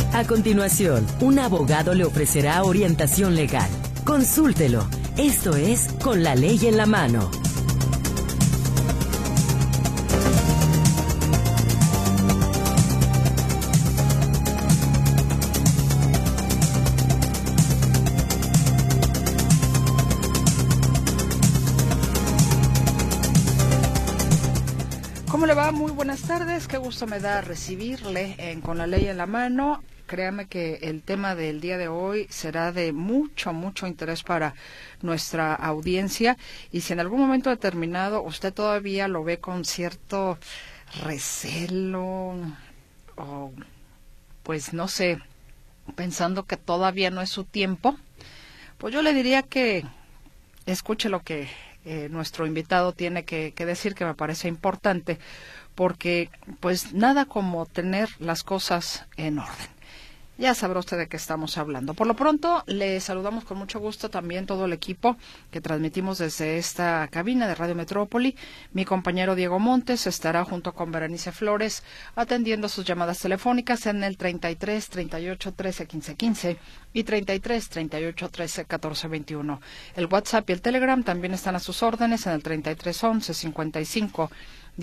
A continuación, un abogado le ofrecerá orientación legal. Consúltelo. Esto es Con la Ley en la Mano. ¿Cómo le va? Muy buenas tardes. Qué gusto me da recibirle en Con la Ley en la Mano. Créame que el tema del día de hoy será de mucho interés para nuestra audiencia, y si en algún momento determinado usted todavía lo ve con cierto recelo o pues no sé, pensando que todavía no es su tiempo, pues yo le diría que escuche lo que nuestro invitado tiene que decir, que me parece importante, porque pues nada como tener las cosas en orden. Ya sabrá usted de qué estamos hablando. Por lo pronto, le saludamos con mucho gusto también todo el equipo que transmitimos desde esta cabina de Radio Metrópoli. Mi compañero Diego Montes estará junto con Berenice Flores atendiendo sus llamadas telefónicas en el 33 38 13 15 15 y 33 38 13 14 21. El WhatsApp y el Telegram también están a sus órdenes en el 33 11 55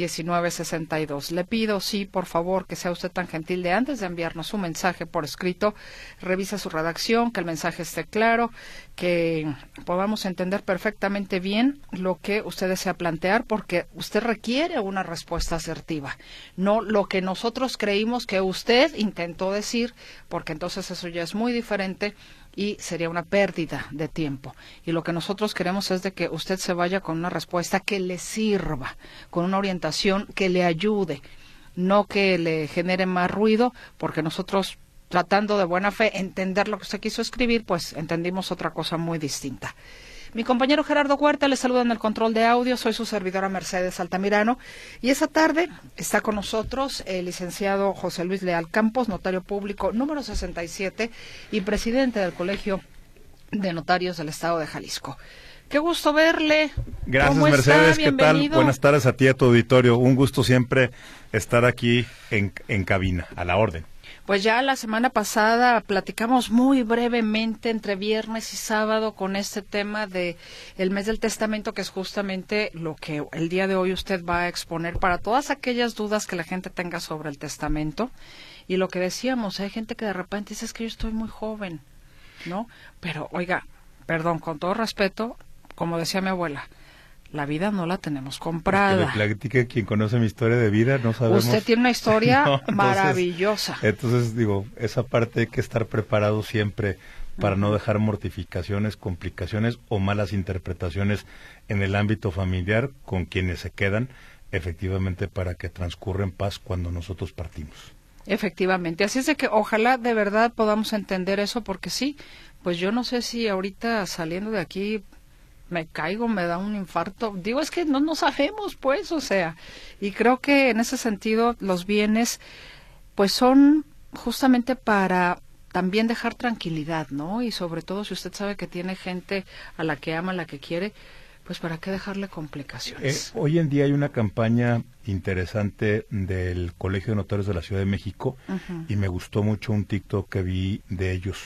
1962. Le pido, sí, por favor, que sea usted tan gentil de, antes de enviarnos un mensaje por escrito, revisa su redacción, que el mensaje esté claro, que podamos entender perfectamente bien lo que usted desea plantear, porque usted requiere una respuesta asertiva, no lo que nosotros creímos que usted intentó decir, porque entonces eso ya es muy diferente y sería una pérdida de tiempo. Y lo que nosotros queremos es de que usted se vaya con una respuesta que le sirva, con una orientación que le ayude, no que le genere más ruido, porque nosotros, tratando de buena fe entender lo que usted quiso escribir, pues entendimos otra cosa muy distinta. Mi compañero Gerardo Huerta le saluda en el control de audio. Soy su servidora Mercedes Altamirano, y esta tarde está con nosotros el licenciado José Luis Leal Campos, notario público número 67 y presidente del Colegio de Notarios del Estado de Jalisco. Qué gusto verle. Gracias, Mercedes. ¿Qué tal? Buenas tardes a ti y a tu auditorio. Un gusto siempre estar aquí en cabina, a la orden. Pues ya la semana pasada platicamos muy brevemente entre viernes y sábado con este tema de el mes del testamento, que es justamente lo que el día de hoy usted va a exponer para todas aquellas dudas que la gente tenga sobre el testamento. Y lo que decíamos, hay gente que de repente dice, es que yo estoy muy joven, ¿no? Pero, oiga, perdón, con todo respeto, como decía mi abuela, la vida no la tenemos comprada. Que le platique quien conoce mi historia de vida, no sabemos. Usted tiene una historia maravillosa. Entonces, digo, esa parte hay que estar preparado siempre para no dejar mortificaciones, complicaciones o malas interpretaciones en el ámbito familiar con quienes se quedan, efectivamente, para que transcurra en paz cuando nosotros partimos. Efectivamente, así es de que ojalá de verdad podamos entender eso, porque sí, pues yo no sé si ahorita saliendo de aquí me caigo, me da un infarto. Digo, es que no sabemos, pues, o sea, y creo que en ese sentido los bienes, pues, son justamente para también dejar tranquilidad, ¿no? Y sobre todo si usted sabe que tiene gente a la que ama, a la que quiere, pues, ¿para qué dejarle complicaciones? Hoy en día hay una campaña interesante del Colegio de Notarios de la Ciudad de México, y me gustó mucho un TikTok que vi de ellos.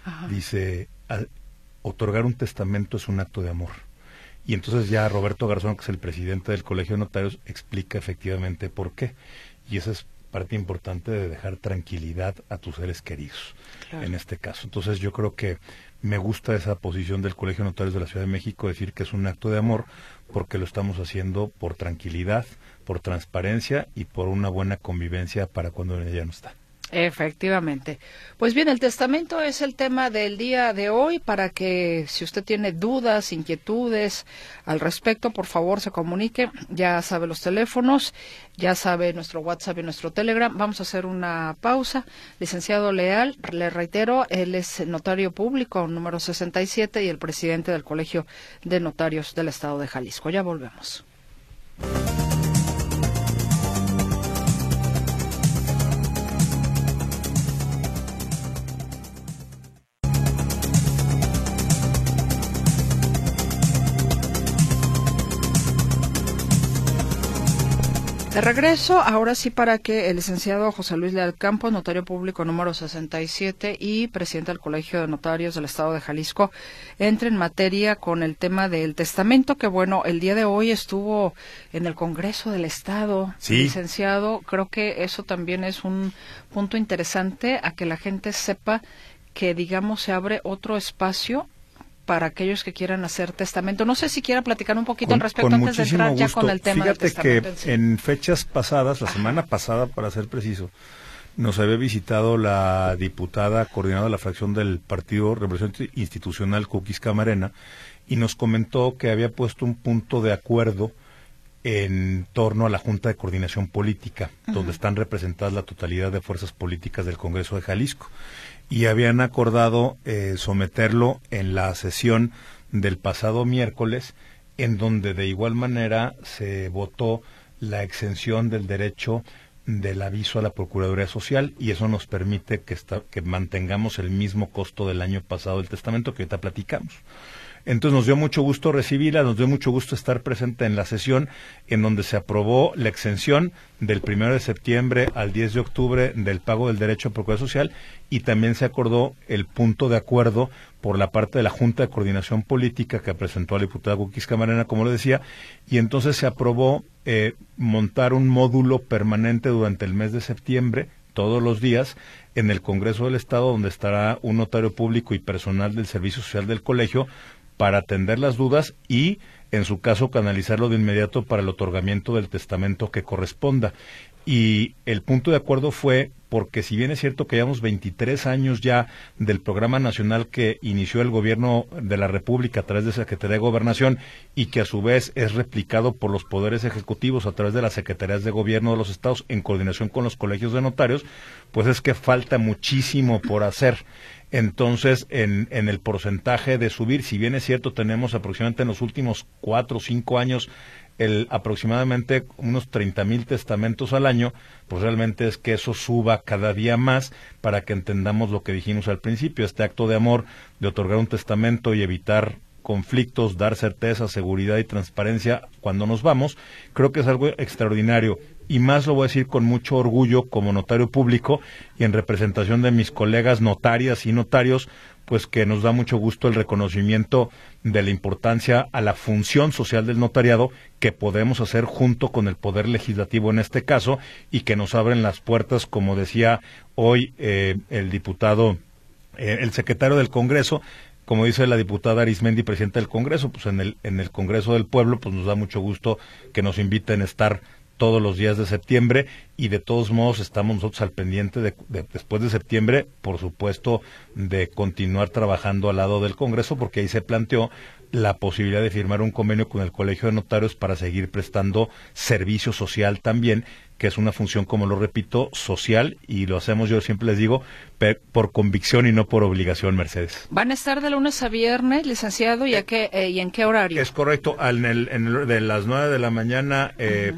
Dice, otorgar un testamento es un acto de amor. Y entonces ya Roberto Garzón, que es el presidente del Colegio de Notarios, explica efectivamente por qué. Y esa es parte importante de dejar tranquilidad a tus seres queridos, claro, en este caso. Entonces yo creo que me gusta esa posición del Colegio de Notarios de la Ciudad de México, decir que es un acto de amor, porque lo estamos haciendo por tranquilidad, por transparencia y por una buena convivencia para cuando ella no está. Efectivamente. Pues bien, el testamento es el tema del día de hoy, para que si usted tiene dudas, inquietudes al respecto, por favor se comunique. Ya sabe los teléfonos, ya sabe nuestro WhatsApp y nuestro Telegram. Vamos a hacer una pausa. Licenciado Leal, le reitero, él es notario público número 67 y el presidente del Colegio de Notarios del Estado de Jalisco. Ya volvemos. De regreso, ahora sí, para que el licenciado José Luis Leal Campos, notario público número 67 y presidente del Colegio de Notarios del Estado de Jalisco, entre en materia con el tema del testamento, que bueno, el día de hoy estuvo en el Congreso del Estado, sí. Licenciado. Creo que eso también es un punto interesante a que la gente sepa que, digamos, se abre otro espacio para aquellos que quieran hacer testamento. No sé si quiera platicar un poquito al respecto antes de entrar ya con el tema del testamento. Fíjate que en fechas pasadas, la semana pasada, para ser preciso, nos había visitado la diputada coordinadora de la fracción del Partido Revolución Institucional, Cookies Camarena, y nos comentó que había puesto un punto de acuerdo en torno a la Junta de Coordinación Política, donde están representadas la totalidad de fuerzas políticas del Congreso de Jalisco, y habían acordado someterlo en la sesión del pasado miércoles, en donde de igual manera se votó la exención del derecho del aviso a la Procuraduría Social, y eso nos permite que mantengamos el mismo costo del año pasado del testamento, que ahorita platicamos. Entonces nos dio mucho gusto recibirla, nos dio mucho gusto estar presente en la sesión en donde se aprobó la exención del 1 de septiembre al 10 de octubre del pago del derecho a Procuraduría Social, y también se acordó el punto de acuerdo por la parte de la Junta de Coordinación Política que presentó a la diputada Cookies Camarena, como le decía, y entonces se aprobó montar un módulo permanente durante el mes de septiembre, todos los días, en el Congreso del Estado, donde estará un notario público y personal del Servicio Social del Colegio para atender las dudas y, en su caso, canalizarlo de inmediato para el otorgamiento del testamento que corresponda. Y el punto de acuerdo fue porque, si bien es cierto que llevamos 23 años ya del programa nacional que inició el gobierno de la República a través de Secretaría de Gobernación, y que a su vez es replicado por los poderes ejecutivos a través de las secretarías de gobierno de los estados en coordinación con los colegios de notarios, pues es que falta muchísimo por hacer. Entonces, en el porcentaje de subir, si bien es cierto, tenemos aproximadamente en los últimos 4 o 5 años aproximadamente unos 30,000 testamentos al año, pues realmente es que eso suba cada día más para que entendamos lo que dijimos al principio, este acto de amor de otorgar un testamento y evitar conflictos, dar certeza, seguridad y transparencia cuando nos vamos. Creo que es algo extraordinario, y más lo voy a decir con mucho orgullo como notario público y en representación de mis colegas notarias y notarios, pues que nos da mucho gusto el reconocimiento de la importancia a la función social del notariado que podemos hacer junto con el Poder Legislativo en este caso, y que nos abren las puertas, como decía hoy el diputado, el secretario del Congreso, como dice la diputada Arismendi, presidenta del Congreso, pues en el Congreso del Pueblo, pues nos da mucho gusto que nos inviten a estar todos los días de septiembre, y de todos modos estamos nosotros al pendiente de después de septiembre, por supuesto, de continuar trabajando al lado del Congreso, porque ahí se planteó la posibilidad de firmar un convenio con el Colegio de Notarios para seguir prestando servicio social también, que es una función, como lo repito, social, y lo hacemos, yo siempre les digo, por convicción y no por obligación, Mercedes. ¿Van a estar de lunes a viernes, licenciado, y en qué horario? Es correcto, de las 9 de la mañana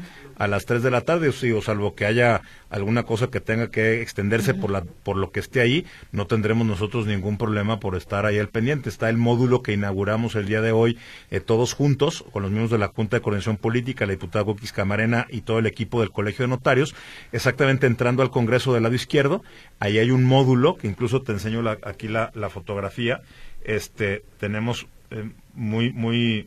a las 3 de la tarde, o salvo que haya alguna cosa que tenga que extenderse por lo que esté ahí, no tendremos nosotros ningún problema por estar ahí al pendiente. Está el módulo que inauguramos el día de hoy, todos juntos, con los miembros de la Junta de Coordinación Política, la diputada Cookies Camarena y todo el equipo del Colegio de Notarios, exactamente entrando al Congreso del lado izquierdo. Ahí hay un módulo, que incluso te enseño aquí la fotografía. Tenemos muy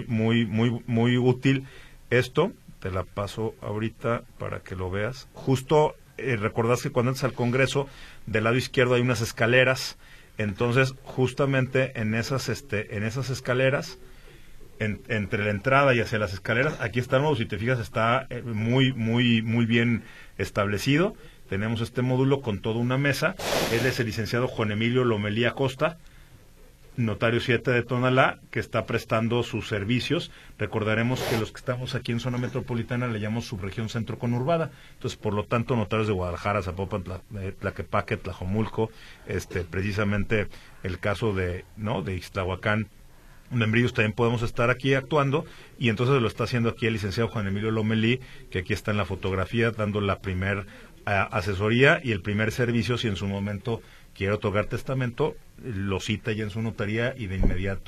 útil esto. Te la paso ahorita para que lo veas. Justo recordás que cuando entras al Congreso, del lado izquierdo hay unas escaleras. Entonces, justamente en esas escaleras, entre la entrada y hacia las escaleras, aquí estamos, si te fijas, está muy bien establecido. Tenemos este módulo con toda una mesa. Él es el licenciado Juan Emilio Lomelí Acosta, notario 7 de Tonalá, que está prestando sus servicios. Recordaremos que los que estamos aquí en zona metropolitana le llamamos subregión centro conurbada. Entonces, por lo tanto, notarios de Guadalajara, Zapopan, Tlaquepaque, Tlajomulco, precisamente el caso de Ixtlahuacán, Membrillos, también podemos estar aquí actuando, y entonces lo está haciendo aquí el licenciado Juan Emilio Lomelí, que aquí está en la fotografía dando la primer asesoría y el primer servicio. Si en su momento quiere otorgar testamento, lo cita ya en su notaría y de inmediato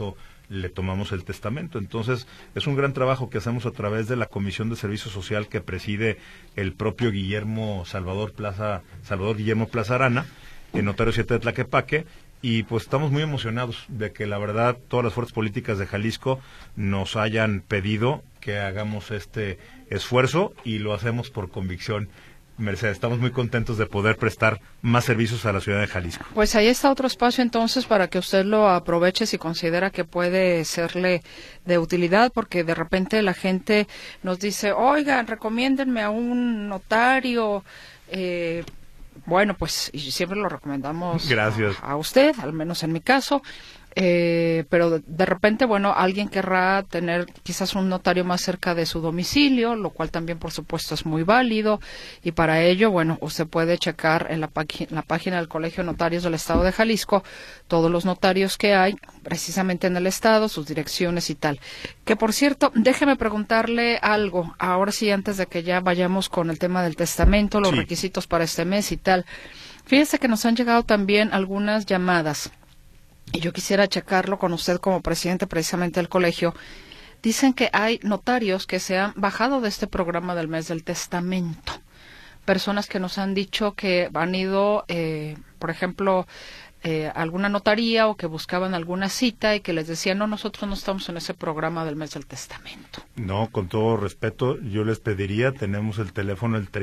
le tomamos el testamento. Entonces, es un gran trabajo que hacemos a través de la Comisión de Servicio Social que preside el propio Salvador Guillermo Plaza Arana, el notario 7 de Tlaquepaque, y pues estamos muy emocionados de que la verdad todas las fuerzas políticas de Jalisco nos hayan pedido que hagamos este esfuerzo y lo hacemos por convicción. Mercedes, estamos muy contentos de poder prestar más servicios a la ciudad de Jalisco. Pues ahí está otro espacio entonces para que usted lo aproveche si considera que puede serle de utilidad, porque de repente la gente nos dice, oigan, recomiéndenme a un notario. Bueno, pues y siempre lo recomendamos. Gracias. A usted, al menos en mi caso. Pero de repente, bueno, alguien querrá tener quizás un notario más cerca de su domicilio, lo cual también, por supuesto, es muy válido. Y para ello, bueno, usted puede checar en la página del Colegio de Notarios del Estado de Jalisco todos los notarios que hay precisamente en el Estado, sus direcciones y tal. Que, por cierto, déjeme preguntarle algo, ahora sí, antes de que ya vayamos con el tema del testamento, los requisitos para este mes y tal. Fíjese que nos han llegado también algunas llamadas. Y yo quisiera checarlo con usted como presidente precisamente del colegio. Dicen que hay notarios que se han bajado de este programa del mes del testamento. Personas que nos han dicho que han ido, por ejemplo, a alguna notaría o que buscaban alguna cita y que les decían, no, nosotros no estamos en ese programa del mes del testamento. No, con todo respeto, yo les pediría, tenemos el teléfono el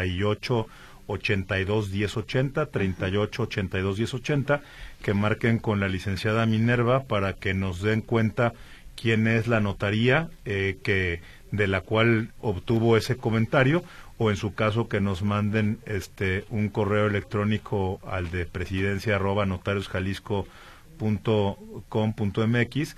3882-1080, 3882-1080, que marquen con la licenciada Minerva para que nos den cuenta quién es la notaría de la cual obtuvo ese comentario, o en su caso que nos manden un correo electrónico al de presidencia@notariosjalisco.com.mx,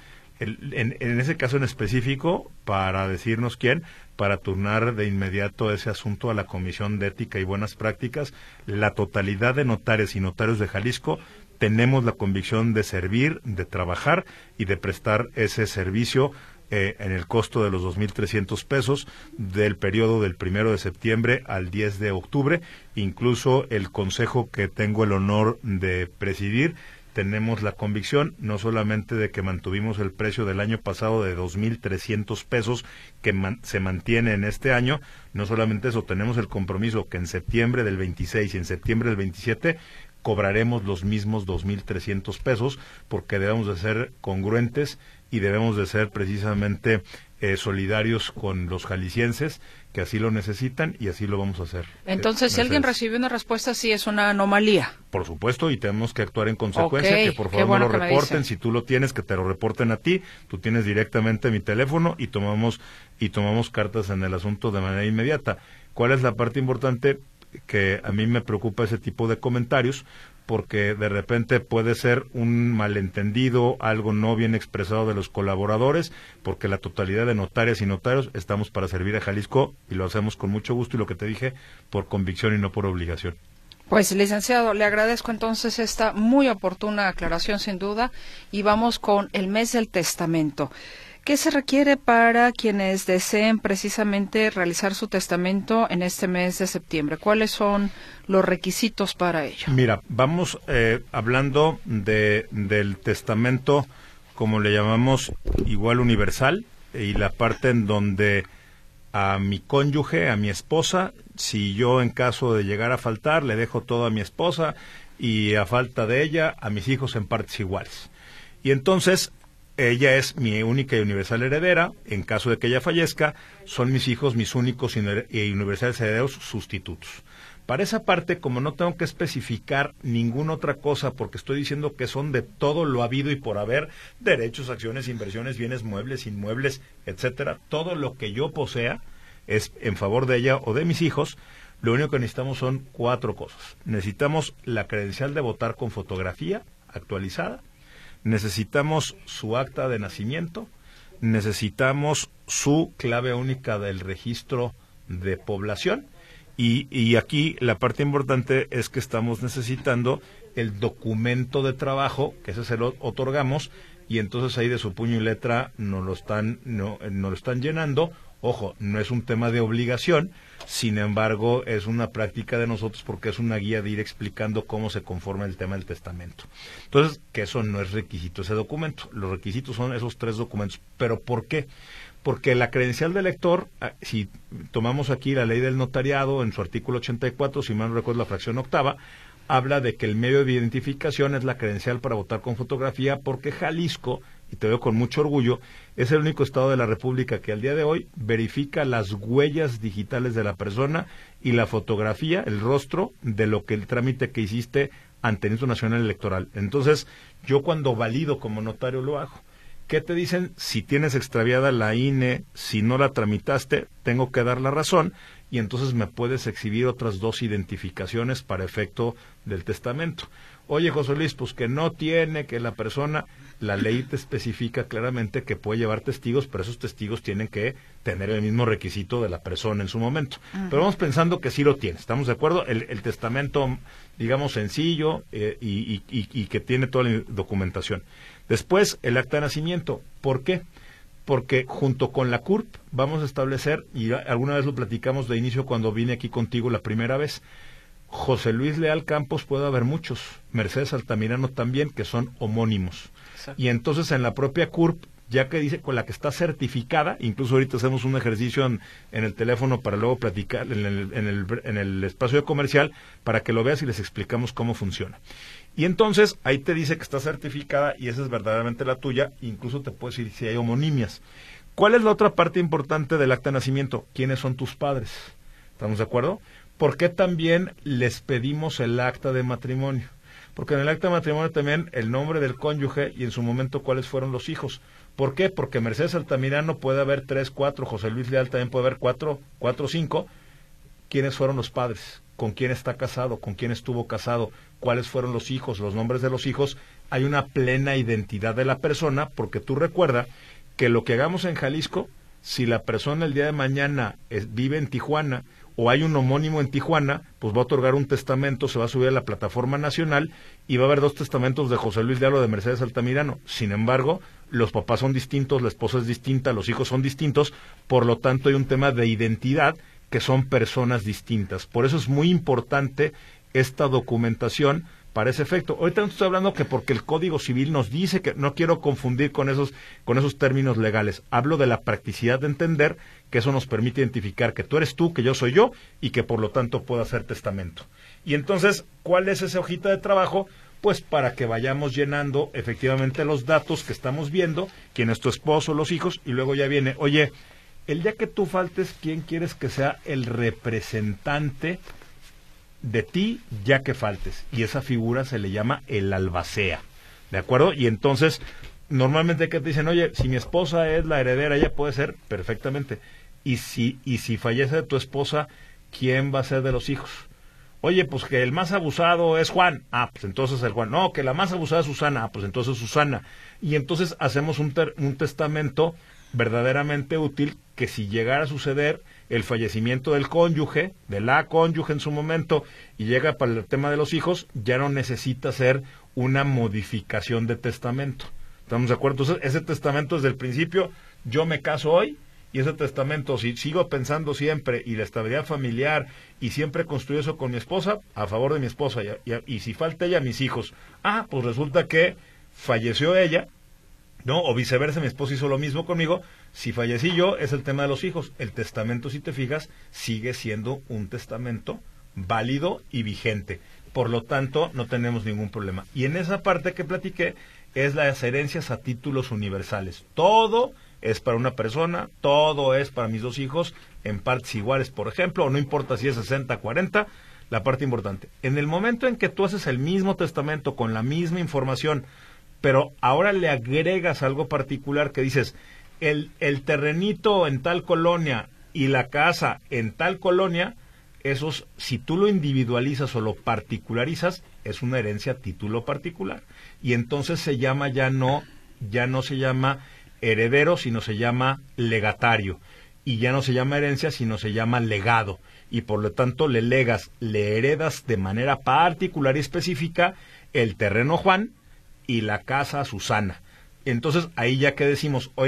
en ese caso en específico, para decirnos quién, para turnar de inmediato ese asunto a la Comisión de Ética y Buenas Prácticas. La totalidad de notarios y notarios de Jalisco tenemos la convicción de servir, de trabajar y de prestar ese servicio en el costo de los 2,300 pesos del periodo del 1 de septiembre al 10 de octubre. Incluso el consejo que tengo el honor de presidir, tenemos la convicción no solamente de que mantuvimos el precio del año pasado de 2,300 pesos que se mantiene en este año, no solamente eso, tenemos el compromiso que en septiembre del 26 y en septiembre del 27 cobraremos los mismos 2,300 pesos, porque debemos de ser congruentes y debemos de ser precisamente solidarios con los jaliscienses que así lo necesitan, y así lo vamos a hacer. Entonces, si alguien recibe una respuesta, sí es una anomalía. Por supuesto, y tenemos que actuar en consecuencia. Que por favor no lo reporten. Si tú lo tienes, que te lo reporten a ti. Tú tienes directamente mi teléfono y tomamos cartas en el asunto de manera inmediata. ¿Cuál es la parte importante? Que a mí me preocupa ese tipo de comentarios, porque de repente puede ser un malentendido, algo no bien expresado de los colaboradores, porque la totalidad de notarias y notarios estamos para servir a Jalisco y lo hacemos con mucho gusto, y lo que te dije, por convicción y no por obligación. Pues, licenciado, le agradezco entonces esta muy oportuna aclaración, sin duda, y vamos con el mes del testamento. ¿Qué se requiere para quienes deseen precisamente realizar su testamento en este mes de septiembre? ¿Cuáles son los requisitos para ello? Mira, vamos hablando del testamento, como le llamamos, igual universal, y la parte en donde a mi cónyuge, a mi esposa, si yo en caso de llegar a faltar, le dejo todo a mi esposa, y a falta de ella, a mis hijos en partes iguales. Y entonces, ella es mi única y universal heredera. En caso de que ella fallezca, son mis hijos mis únicos y universales herederos sustitutos. Para esa parte, como no tengo que especificar ninguna otra cosa, porque estoy diciendo que son de todo lo habido y por haber, derechos, acciones, inversiones, bienes muebles, inmuebles, etcétera, todo lo que yo posea es en favor de ella o de mis hijos. Lo único que necesitamos son 4 cosas. Necesitamos la credencial de votar con fotografía actualizada. Necesitamos su acta de nacimiento, necesitamos su clave única del registro de población, y aquí la parte importante es que estamos necesitando el documento de trabajo, que ese se lo otorgamos, y entonces ahí de su puño y letra nos lo están llenando, Ojo, no es un tema de obligación, sin embargo, es una práctica de nosotros porque es una guía de ir explicando cómo se conforma el tema del testamento. Entonces, que eso no es requisito ese documento. Los requisitos son esos 3 documentos. ¿Pero por qué? Porque la credencial del lector, si tomamos aquí la ley del notariado, en su artículo 84, si mal no recuerdo la fracción octava, habla de que el medio de identificación es la credencial para votar con fotografía, porque Jalisco, y te veo con mucho orgullo, es el único estado de la República que al día de hoy verifica las huellas digitales de la persona y la fotografía, el rostro, de lo que el trámite que hiciste ante el Instituto Nacional Electoral. Entonces, yo cuando valido como notario lo hago. ¿Qué te dicen? Si tienes extraviada la INE, si no la tramitaste, tengo que dar la razón, y entonces me puedes exhibir otras 2 identificaciones para efecto del testamento. Oye, José Luis, pues que no tiene, que la persona, la ley te especifica claramente que puede llevar testigos, pero esos testigos tienen que tener el mismo requisito de la persona en su momento. Pero vamos pensando que sí lo tiene, ¿estamos de acuerdo? El testamento, digamos, sencillo y que tiene toda la documentación. Después, el acta de nacimiento. ¿Por qué? Porque junto con la CURP vamos a establecer, y alguna vez lo platicamos de inicio cuando vine aquí contigo la primera vez, José Luis Leal Campos puede haber muchos, Mercedes Altamirano también, que son homónimos. Exacto. Y entonces en la propia CURP, ya que dice con la que está certificada, incluso ahorita hacemos un ejercicio en el teléfono para luego platicar en el espacio comercial, para que lo veas y les explicamos cómo funciona. Y entonces ahí te dice que está certificada y esa es verdaderamente la tuya, incluso te puede decir si hay homonimias. ¿Cuál es la otra parte importante del acta de nacimiento? ¿Quiénes son tus padres? ¿Estamos de acuerdo? ¿Por qué también les pedimos el acta de matrimonio? Porque en el acta de matrimonio también el nombre del cónyuge y en su momento cuáles fueron los hijos. ¿Por qué? Porque Mercedes Altamirano puede haber 3, 4, José Luis Leal también puede haber 4, 5. ¿Quiénes fueron los padres? ¿Con quién está casado? ¿Con quién estuvo casado? ¿Cuáles fueron los hijos? Los nombres de los hijos. Hay una plena identidad de la persona, porque tú recuerda que lo que hagamos en Jalisco, si la persona el día de mañana vive en Tijuana o hay un homónimo en Tijuana, pues va a otorgar un testamento, se va a subir a la plataforma nacional y va a haber 2 testamentos de José Luis Leal o de Mercedes Altamirano. Sin embargo, los papás son distintos, la esposa es distinta, los hijos son distintos, por lo tanto hay un tema de identidad que son personas distintas. Por eso es muy importante esta documentación para ese efecto. Ahorita no estoy hablando que porque el Código Civil nos dice que no quiero confundir con esos términos legales. Hablo de la practicidad de entender que eso nos permite identificar que tú eres tú, que yo soy yo y que por lo tanto puedo hacer testamento. Y entonces, ¿cuál es esa hojita de trabajo? Pues para que vayamos llenando efectivamente los datos que estamos viendo, quién es tu esposo, los hijos, y luego ya viene, oye, el día que tú faltes, ¿quién quieres que sea el representante de ti ya que faltes? Y esa figura se le llama el albacea, ¿de acuerdo? Y entonces, normalmente que te dicen, oye, si mi esposa es la heredera, ella puede ser perfectamente. Y si fallece tu esposa, ¿quién va a ser de los hijos? Oye, pues que el más abusado es Juan. Ah, pues entonces el Juan. No, que la más abusada es Susana. Ah, pues entonces Susana. Y entonces hacemos un testamento verdaderamente útil, que si llegara a suceder el fallecimiento del cónyuge, de la cónyuge en su momento, y llega para el tema de los hijos, ya no necesita hacer una modificación de testamento. ¿Estamos de acuerdo? Entonces, ese testamento desde el principio, yo me caso hoy, y ese testamento, si sigo pensando siempre, y la estabilidad familiar, y siempre construyo eso con mi esposa, a favor de mi esposa, y si falta ella, mis hijos. Ah, pues resulta que falleció ella, ¿no? O viceversa, mi esposo hizo lo mismo conmigo. Si fallecí yo, es el tema de los hijos. El testamento, si te fijas, sigue siendo un testamento válido y vigente. Por lo tanto, no tenemos ningún problema. Y en esa parte que platiqué, es las herencias a títulos universales. Todo es para una persona, todo es para mis 2 hijos, en partes iguales, por ejemplo, o no importa si es 60-40, la parte importante. En el momento en que tú haces el mismo testamento con la misma información, pero ahora le agregas algo particular que dices, el terrenito en tal colonia y la casa en tal colonia, esos, si tú lo individualizas o lo particularizas, es una herencia a título particular. Y entonces se llama ya no se llama heredero, sino se llama legatario. Y ya no se llama herencia, sino se llama legado. Y por lo tanto le heredas de manera particular y específica el terreno Juan y la casa Susana. Entonces ahí ya que decimos, oiga,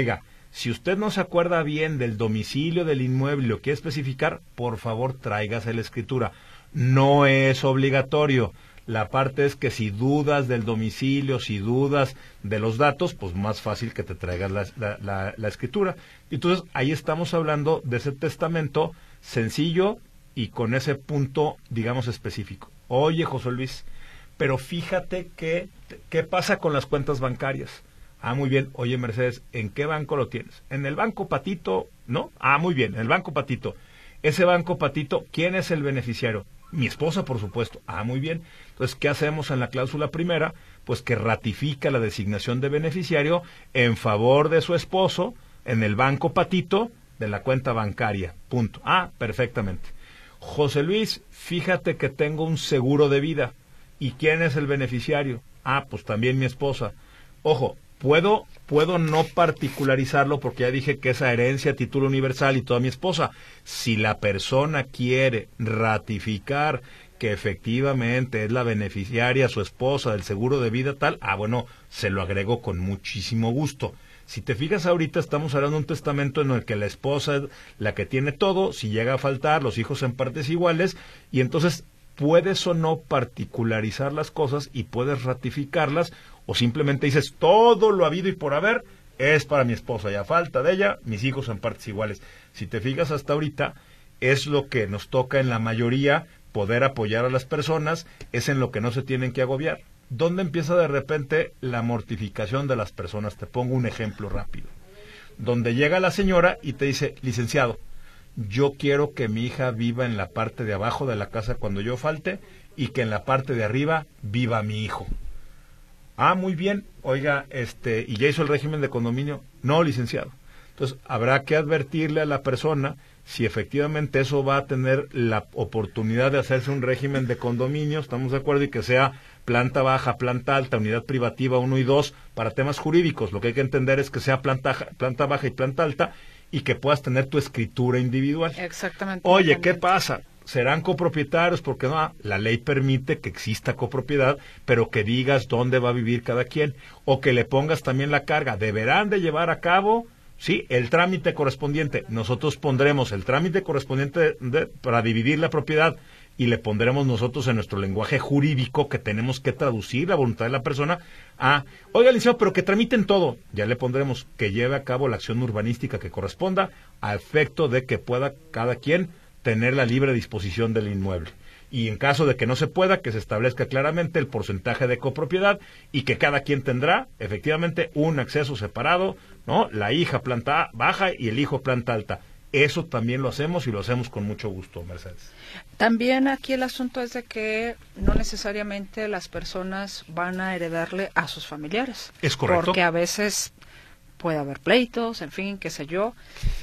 Si usted no se acuerda bien del domicilio del inmueble y lo quiere especificar, por favor tráigase la escritura. No es obligatorio. La parte es que si dudas del domicilio, si dudas de los datos, pues más fácil que te traigas la escritura. Entonces, ahí estamos hablando de ese testamento sencillo y con ese punto, digamos, específico. Oye, José Luis, pero fíjate ¿qué pasa con las cuentas bancarias? Ah, muy bien. Oye, Mercedes, ¿en qué banco lo tienes? En el Banco Patito, ¿no? Ah, muy bien, en el Banco Patito. Ese Banco Patito, ¿quién es el beneficiario? Mi esposa, por supuesto. Ah, muy bien. Entonces, ¿qué hacemos en la cláusula primera? Pues que ratifica la designación de beneficiario en favor de su esposo en el Banco Patito de la cuenta bancaria. Punto. Ah, perfectamente. José Luis, fíjate que tengo un seguro de vida. ¿Y quién es el beneficiario? Ah, pues también mi esposa. Ojo, puedo no particularizarlo porque ya dije que esa herencia a título universal y toda mi esposa. Si la persona quiere ratificar que efectivamente es la beneficiaria, su esposa, del seguro de vida tal, ah, bueno, se lo agrego con muchísimo gusto. Si te fijas ahorita estamos hablando de un testamento en el que la esposa es la que tiene todo, si llega a faltar, los hijos en partes iguales, y entonces puedes o no particularizar las cosas y puedes ratificarlas, o simplemente dices, todo lo habido y por haber es para mi esposa, y a falta de ella, mis hijos en partes iguales. Si te fijas hasta ahorita, es lo que nos toca en la mayoría, poder apoyar a las personas, es en lo que no se tienen que agobiar. ¿Dónde empieza de repente la mortificación de las personas? Te pongo un ejemplo rápido. Donde llega la señora y te dice, licenciado, yo quiero que mi hija viva en la parte de abajo de la casa cuando yo falte y que en la parte de arriba viva mi hijo. Ah, muy bien. Oiga, ¿y ya hizo el régimen de condominio? No, licenciado. Entonces, habrá que advertirle a la persona si efectivamente eso va a tener la oportunidad de hacerse un régimen de condominio, estamos de acuerdo, y que sea planta baja, planta alta, unidad privativa 1 y 2 para temas jurídicos. Lo que hay que entender es que sea planta baja y planta alta y que puedas tener tu escritura individual. Exactamente. Oye, ¿qué pasa? Serán copropietarios porque no, la ley permite que exista copropiedad, pero que digas dónde va a vivir cada quien o que le pongas también la carga. Deberán de llevar a cabo, sí, el trámite correspondiente. Nosotros pondremos el trámite correspondiente para dividir la propiedad y le pondremos nosotros en nuestro lenguaje jurídico que tenemos que traducir la voluntad de la persona a, oiga, licenciado, pero que tramiten todo. Ya le pondremos que lleve a cabo la acción urbanística que corresponda a efecto de que pueda cada quien tener la libre disposición del inmueble. Y en caso de que no se pueda, que se establezca claramente el porcentaje de copropiedad y que cada quien tendrá efectivamente un acceso separado, ¿no? La hija planta baja y el hijo planta alta. Eso también lo hacemos y lo hacemos con mucho gusto, Mercedes. También aquí el asunto es de que no necesariamente las personas van a heredarle a sus familiares. Es correcto. Porque a veces puede haber pleitos, en fin, qué sé yo.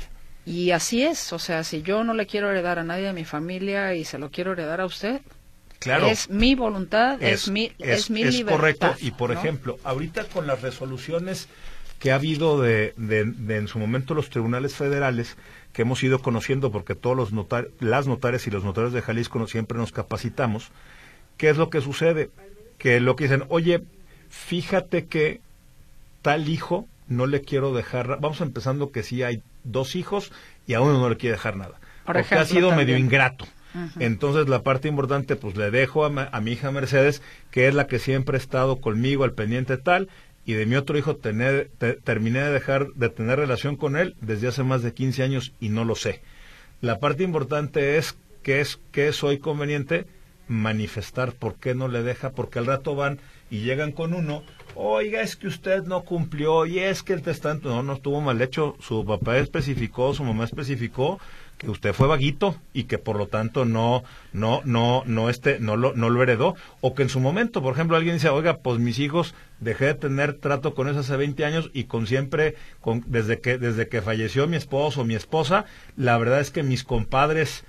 Y así es, o sea, si yo no le quiero heredar a nadie de mi familia y se lo quiero heredar a usted, claro, es mi voluntad, es mi libertad. Es correcto, y por ¿no? ejemplo, ahorita con las resoluciones que ha habido de en su momento los tribunales federales, que hemos ido conociendo porque todos las notarias y los notarios de Jalisco siempre nos capacitamos, ¿qué es lo que sucede? Que lo que dicen, oye, fíjate que tal hijo no le quiero dejar, vamos empezando que sí hay 2 hijos y a uno no le quiere dejar nada, porque ha sido también medio ingrato. Uh-huh. Entonces la parte importante, pues le dejo a mi hija Mercedes, que es la que siempre ha estado conmigo al pendiente tal, y de mi otro hijo terminé de dejar de tener relación con él desde hace más de 15 años y no lo sé. La parte importante es que es hoy conveniente manifestar por qué no le deja, porque al rato van y llegan con uno, oiga, es que usted no cumplió, y es que el testamento no estuvo mal hecho, su papá especificó, su mamá especificó que usted fue vaguito y que por lo tanto no lo heredó, o que en su momento, por ejemplo, alguien dice, oiga, pues mis hijos dejé de tener trato con ellos hace 20 años y desde que falleció mi esposo o mi esposa, la verdad es que mis compadres,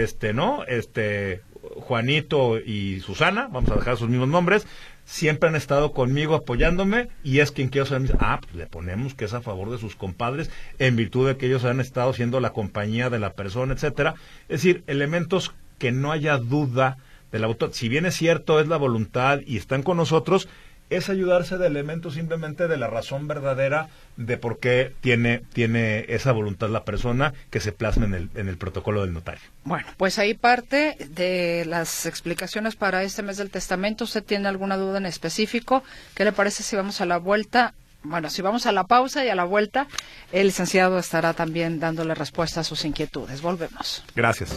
Juanito y Susana, vamos a dejar sus mismos nombres, siempre han estado conmigo apoyándome y es quien quiero ser. Pues le ponemos que es a favor de sus compadres en virtud de que ellos han estado siendo la compañía de la persona, etcétera. Es decir, elementos que no haya duda de la voluntad. Si bien es cierto, es la voluntad y están con nosotros, es ayudarse de elementos simplemente de la razón verdadera de por qué tiene esa voluntad la persona que se plasma en el protocolo del notario. Bueno, pues ahí parte de las explicaciones para este mes del testamento. ¿Usted tiene alguna duda en específico? ¿Qué le parece si vamos a la vuelta? Bueno, si vamos a la pausa y a la vuelta, el licenciado estará también dándole respuesta a sus inquietudes. Volvemos. Gracias.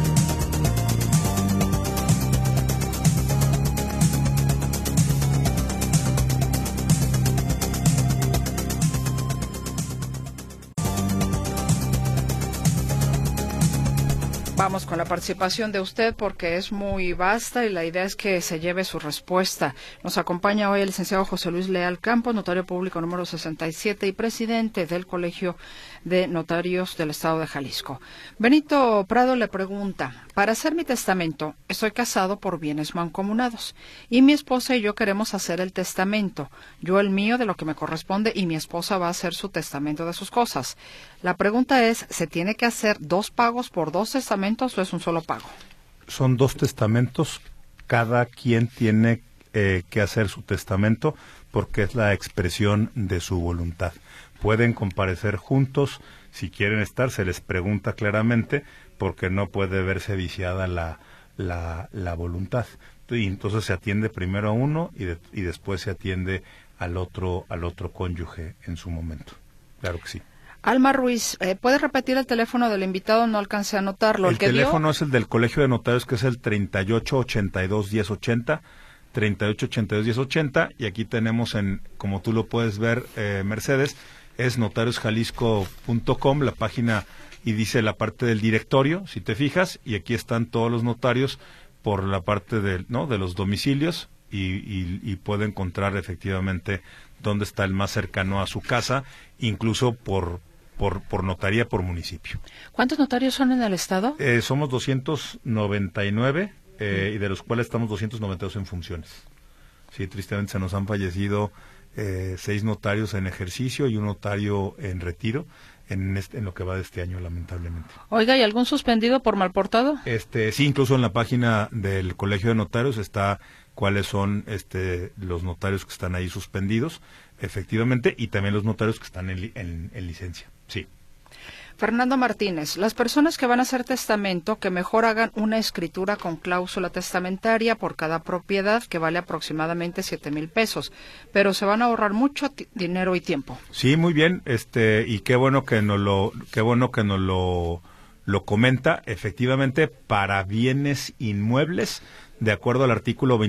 Vamos con la participación de usted porque es muy vasta y la idea es que se lleve su respuesta. Nos acompaña hoy el licenciado José Luis Leal Campos, notario público número 67 y presidente del Colegio de Notarios del Estado de Jalisco. Benito Prado le pregunta, para hacer mi testamento, estoy casado por bienes mancomunados y mi esposa y yo queremos hacer el testamento, yo el mío de lo que me corresponde y mi esposa va a hacer su testamento de sus cosas. La pregunta es, ¿se tiene que hacer 2 pagos por 2 testamentos o es un solo pago? Son 2 testamentos, cada quien tiene que hacer su testamento porque es la expresión de su voluntad. Pueden comparecer juntos, si quieren estar, se les pregunta claramente porque no puede verse viciada la voluntad. Y entonces se atiende primero a uno y después se atiende al otro cónyuge en su momento. Claro que sí. Alma Ruiz, ¿puede repetir el teléfono del invitado? No alcancé a anotarlo. El teléfono es el del Colegio de Notarios, que es el 3882-1080, 3882-1080, y aquí tenemos, como tú lo puedes ver, Mercedes, es notariosjalisco.com, la página, y dice la parte del directorio, si te fijas, y aquí están todos los notarios por la parte de los domicilios, y puede encontrar efectivamente dónde está el más cercano a su casa, incluso por notaría por municipio. ¿Cuántos notarios son en el estado? Somos 299 y de los cuales estamos 292 en funciones. Sí, tristemente se nos han fallecido 6 notarios en ejercicio y un notario en retiro en lo que va de este año, lamentablemente. Oiga, ¿y algún suspendido por mal portado? Sí, incluso en la página del Colegio de Notarios está cuáles son los notarios que están ahí suspendidos, efectivamente, y también los notarios que están en licencia. Sí. Fernando Martínez, las personas que van a hacer testamento, que mejor hagan una escritura con cláusula testamentaria por cada propiedad, que vale aproximadamente 7,000 pesos, pero se van a ahorrar mucho dinero y tiempo. Sí, muy bien, y qué bueno que nos lo comenta. Efectivamente, para bienes inmuebles, de acuerdo al artículo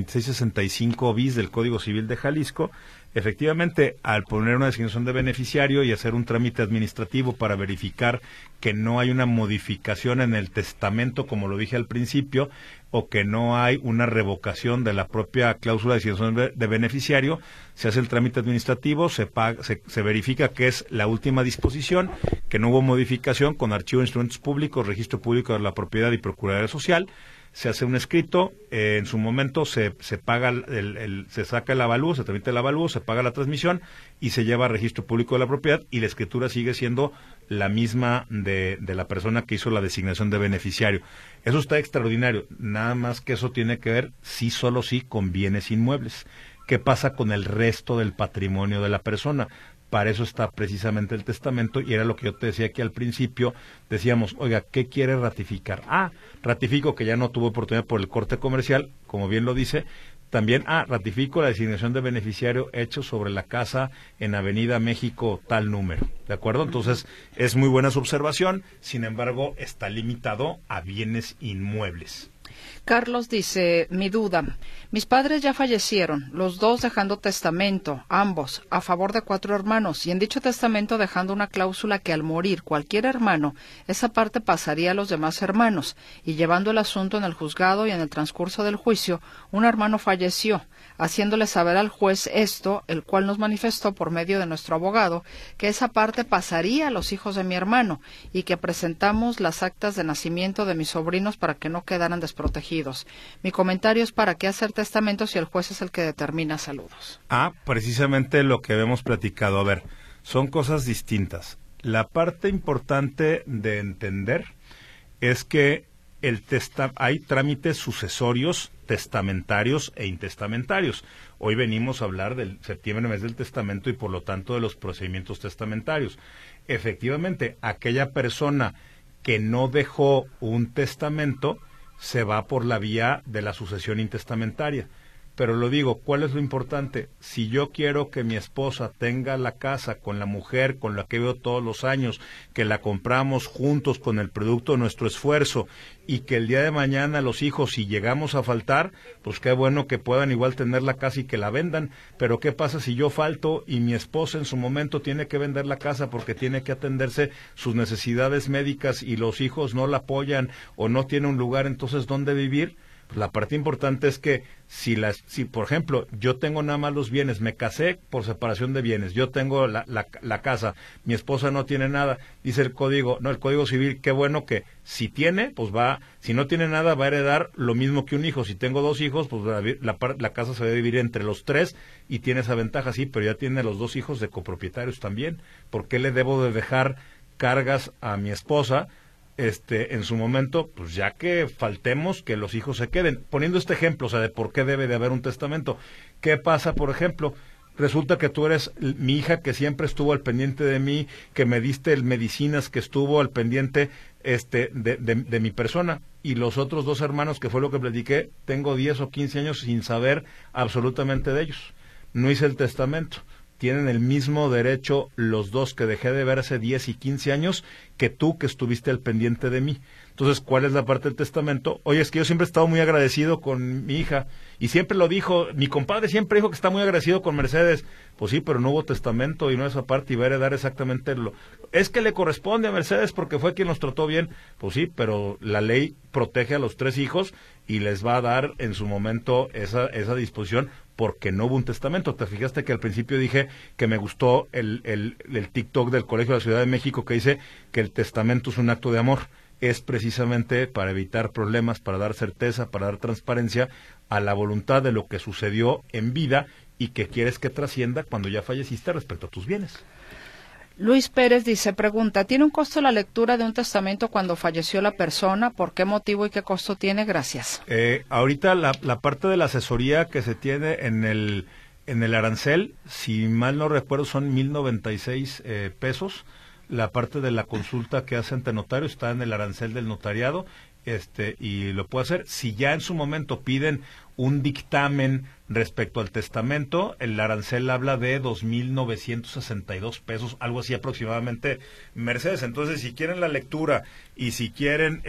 2665 bis del Código Civil de Jalisco, efectivamente, al poner una designación de beneficiario y hacer un trámite administrativo para verificar que no hay una modificación en el testamento, como lo dije al principio, o que no hay una revocación de la propia cláusula de designación de beneficiario, se hace el trámite administrativo, se verifica que es la última disposición, que no hubo modificación con archivo de instrumentos públicos, registro público de la propiedad y procuraduría social. Se hace un escrito, en su momento se paga se saca el avalúo, se tramita el avalúo, se paga la transmisión y se lleva a registro público de la propiedad y la escritura sigue siendo la misma de la persona que hizo la designación de beneficiario. Eso está extraordinario, nada más que eso tiene que ver, solo con bienes inmuebles. ¿Qué pasa con el resto del patrimonio de la persona? Para eso está precisamente el testamento y era lo que yo te decía aquí al principio. Decíamos, oiga, ¿qué quiere ratificar? Ratifico que ya no tuvo oportunidad por el corte comercial, como bien lo dice. También, ratifico la designación de beneficiario hecho sobre la casa en Avenida México tal número, ¿de acuerdo? Entonces, es muy buena su observación, sin embargo, está limitado a bienes inmuebles. Carlos dice, mi duda, mis padres ya fallecieron, los dos dejando testamento, ambos, a favor de 4 hermanos, y en dicho testamento dejando una cláusula que al morir cualquier hermano, esa parte pasaría a los demás hermanos, y llevando el asunto en el juzgado y en el transcurso del juicio, un hermano falleció, haciéndole saber al juez esto, el cual nos manifestó por medio de nuestro abogado, que esa parte pasaría a los hijos de mi hermano, y que presentamos las actas de nacimiento de mis sobrinos para que no quedaran desprotegidos. Mi comentario es para qué hacer testamento si el juez es el que determina. Saludos. Precisamente lo que hemos platicado. A ver, son cosas distintas. La parte importante de entender es que hay trámites sucesorios, testamentarios e intestamentarios. Hoy venimos a hablar del septiembre, mes del testamento, y por lo tanto de los procedimientos testamentarios. Efectivamente, aquella persona que no dejó un testamento se va por la vía de la sucesión intestamentaria. Pero lo digo, ¿cuál es lo importante? Si yo quiero que mi esposa tenga la casa con la mujer con la que veo todos los años, que la compramos juntos con el producto de nuestro esfuerzo, y que el día de mañana los hijos, si llegamos a faltar, pues qué bueno que puedan igual tener la casa y que la vendan. Pero ¿qué pasa si yo falto y mi esposa en su momento tiene que vender la casa porque tiene que atenderse sus necesidades médicas y los hijos no la apoyan o no tiene un lugar entonces donde vivir? La parte importante es que si, por ejemplo, yo tengo nada más los bienes, me casé por separación de bienes, yo tengo la casa, mi esposa no tiene nada, dice el Código Civil, qué bueno que si tiene, pues si no tiene nada, va a heredar lo mismo que un hijo. Si tengo 2 hijos, pues la casa se va a dividir entre los 3 y tiene esa ventaja, sí, pero ya tiene los 2 hijos de copropietarios también. ¿Por qué le debo de dejar cargas a mi esposa? En su momento, pues ya que faltemos, que los hijos se queden. Poniendo este ejemplo, o sea, de por qué debe de haber un testamento. ¿Qué pasa, por ejemplo? Resulta que tú eres mi hija que siempre estuvo al pendiente de mí, que me diste medicinas, que estuvo al pendiente de mi persona. Y los otros 2 hermanos, que fue lo que platiqué, tengo 10 o 15 años sin saber absolutamente de ellos. No hice el testamento. Tienen el mismo derecho los 2 que dejé de ver hace 10 y 15 años que tú que estuviste al pendiente de mí. Entonces, ¿cuál es la parte del testamento? Oye, es que yo siempre he estado muy agradecido con mi hija y siempre lo dijo, mi compadre siempre dijo que está muy agradecido con Mercedes. Pues sí, pero no hubo testamento y no esa parte y va a heredar exactamente lo... Es que le corresponde a Mercedes porque fue quien nos trató bien. Pues sí, pero la ley protege a los 3 hijos y les va a dar en su momento esa disposición porque no hubo un testamento. Te fijaste que al principio dije que me gustó el TikTok del Colegio de la Ciudad de México que dice que el testamento es un acto de amor. Es precisamente para evitar problemas, para dar certeza, para dar transparencia a la voluntad de lo que sucedió en vida y que quieres que trascienda cuando ya falleciste respecto a tus bienes. Luis Pérez pregunta, ¿tiene un costo la lectura de un testamento cuando falleció la persona? ¿Por qué motivo y qué costo tiene? Gracias. Ahorita la parte de la asesoría que se tiene en el arancel, si mal no recuerdo, son 1,096 pesos. La parte de la consulta que hace ante notario está en el arancel del notariado, y lo puede hacer. Si ya en su momento piden un dictamen respecto al testamento, el arancel habla de 2,962 pesos, algo así aproximadamente, Mercedes. Entonces, si quieren la lectura y si quieren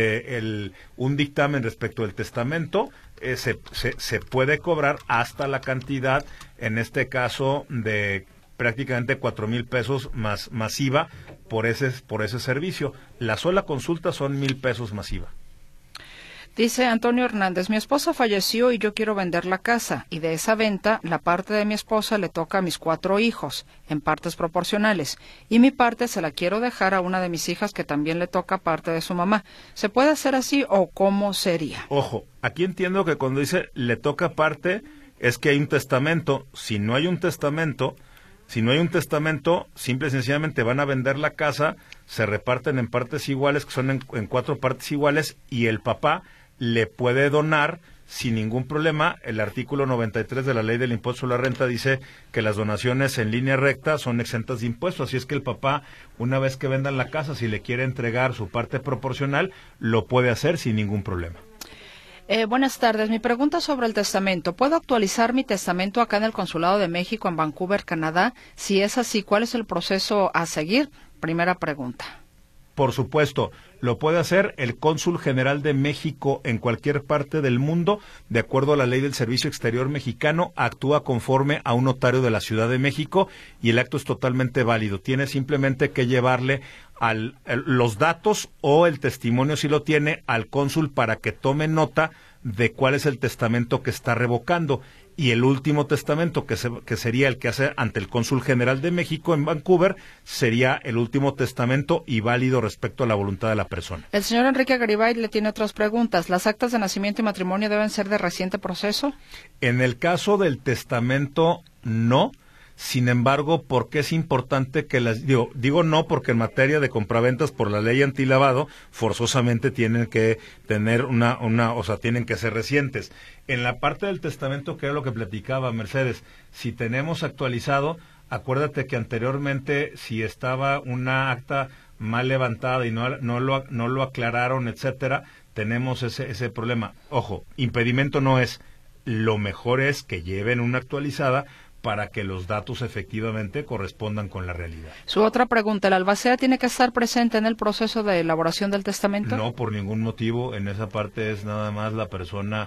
un dictamen respecto al testamento, se puede cobrar hasta la cantidad, en este caso, de prácticamente 4,000 pesos más IVA por ese servicio. La sola consulta son 1,000 pesos más IVA. Dice Antonio Hernández, mi esposa falleció y yo quiero vender la casa, y de esa venta, la parte de mi esposa le toca a mis 4 hijos, en partes proporcionales, y mi parte se la quiero dejar a una de mis hijas que también le toca parte de su mamá. ¿Se puede hacer así o cómo sería? Ojo, aquí entiendo que cuando dice le toca parte, es que hay un testamento. Si no hay un testamento, simple y sencillamente van a vender la casa, se reparten en partes iguales, que son en 4 partes iguales, y el papá le puede donar sin ningún problema. El artículo 93 de la Ley del Impuesto sobre la Renta dice que las donaciones en línea recta son exentas de impuestos, así es que el papá, una vez que vendan la casa, si le quiere entregar su parte proporcional, lo puede hacer sin ningún problema. Buenas tardes. Mi pregunta sobre el testamento. ¿Puedo actualizar mi testamento acá en el Consulado de México en Vancouver, Canadá? Si es así, ¿cuál es el proceso a seguir? Primera pregunta. Por supuesto, lo puede hacer el Cónsul General de México en cualquier parte del mundo. De acuerdo a la Ley del Servicio Exterior Mexicano, actúa conforme a un notario de la Ciudad de México y el acto es totalmente válido. Tiene simplemente que llevarle los datos o el testimonio, si lo tiene, al cónsul para que tome nota de cuál es el testamento que está revocando. Y el último testamento, que sería el que hace ante el Cónsul General de México en Vancouver, sería el último testamento y válido respecto a la voluntad de la persona. El señor Enrique Garibay le tiene otras preguntas. ¿Las actas de nacimiento y matrimonio deben ser de reciente proceso? En el caso del testamento, no. Sin embargo, ¿por qué es importante que las... Digo no porque en materia de compraventas por la ley antilavado, forzosamente tienen que tener o sea, tienen que ser recientes. En la parte del testamento, que era lo que platicaba Mercedes, si tenemos actualizado, acuérdate que anteriormente, si estaba una acta mal levantada y no lo aclararon, etcétera, tenemos ese problema. Ojo, impedimento no es, lo mejor es que lleven una actualizada para que los datos efectivamente correspondan con la realidad. Su otra pregunta, ¿el albacea tiene que estar presente en el proceso de elaboración del testamento? No, por ningún motivo. En esa parte es nada más la persona,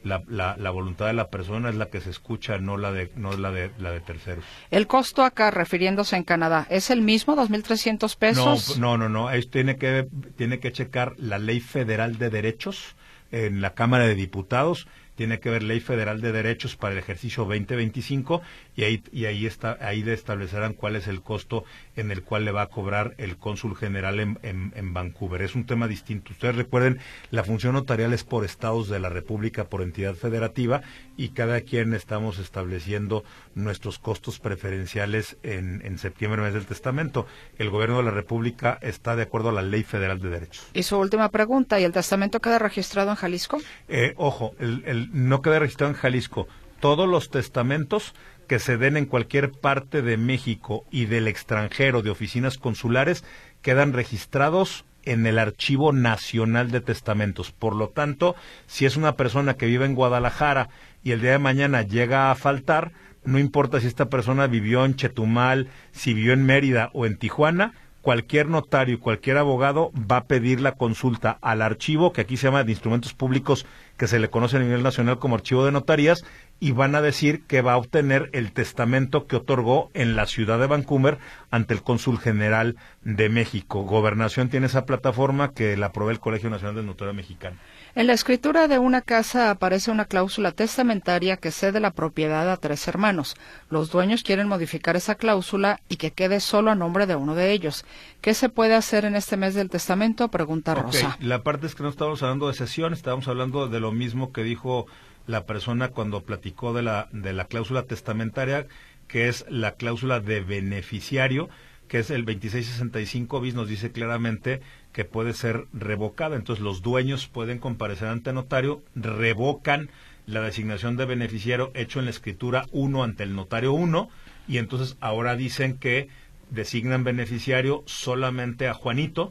la voluntad de la persona es la que se escucha, no la de terceros. El costo acá, refiriéndose en Canadá, ¿es el mismo, 2.300 pesos? No. Tiene que checar la Ley Federal de Derechos en la Cámara de Diputados. Tiene que ver Ley Federal de Derechos para el ejercicio 2025 y ahí establecerán cuál es el costo en el cual le va a cobrar el cónsul general en Vancouver. Es un tema distinto. Ustedes recuerden, la función notarial es por estados de la República, por entidad federativa, y cada quien estamos estableciendo nuestros costos preferenciales en septiembre, mes del testamento. El gobierno de la República está de acuerdo a la Ley Federal de Derechos. Y su última pregunta, ¿y el testamento queda registrado en Jalisco? Ojo, no queda registrado en Jalisco. Todos los testamentos que se den en cualquier parte de México y del extranjero de oficinas consulares quedan registrados en el Archivo Nacional de Testamentos. Por lo tanto, si es una persona que vive en Guadalajara y el día de mañana llega a faltar, no importa si esta persona vivió en Chetumal, si vivió en Mérida o en Tijuana, cualquier notario y cualquier abogado va a pedir la consulta al archivo, que aquí se llama de instrumentos públicos, que se le conoce a nivel nacional como archivo de notarías, y van a decir que va a obtener el testamento que otorgó en la ciudad de Vancouver ante el cónsul general de México. Gobernación tiene esa plataforma que la provee el Colegio Nacional del Notario Mexicano. En la escritura de una casa aparece una cláusula testamentaria que cede la propiedad a 3 hermanos. Los dueños quieren modificar esa cláusula y que quede solo a nombre de uno de ellos. ¿Qué se puede hacer en este mes del testamento? Pregunta Rosa. La parte es que no estábamos hablando de cesión, estábamos hablando de lo mismo que dijo la persona cuando platicó de la cláusula testamentaria, que es la cláusula de beneficiario, que es el 2665 bis, nos dice claramente que puede ser revocada. Entonces los dueños pueden comparecer ante notario, revocan la designación de beneficiario hecho en la escritura 1 ante el notario 1, y entonces ahora dicen que designan beneficiario solamente a Juanito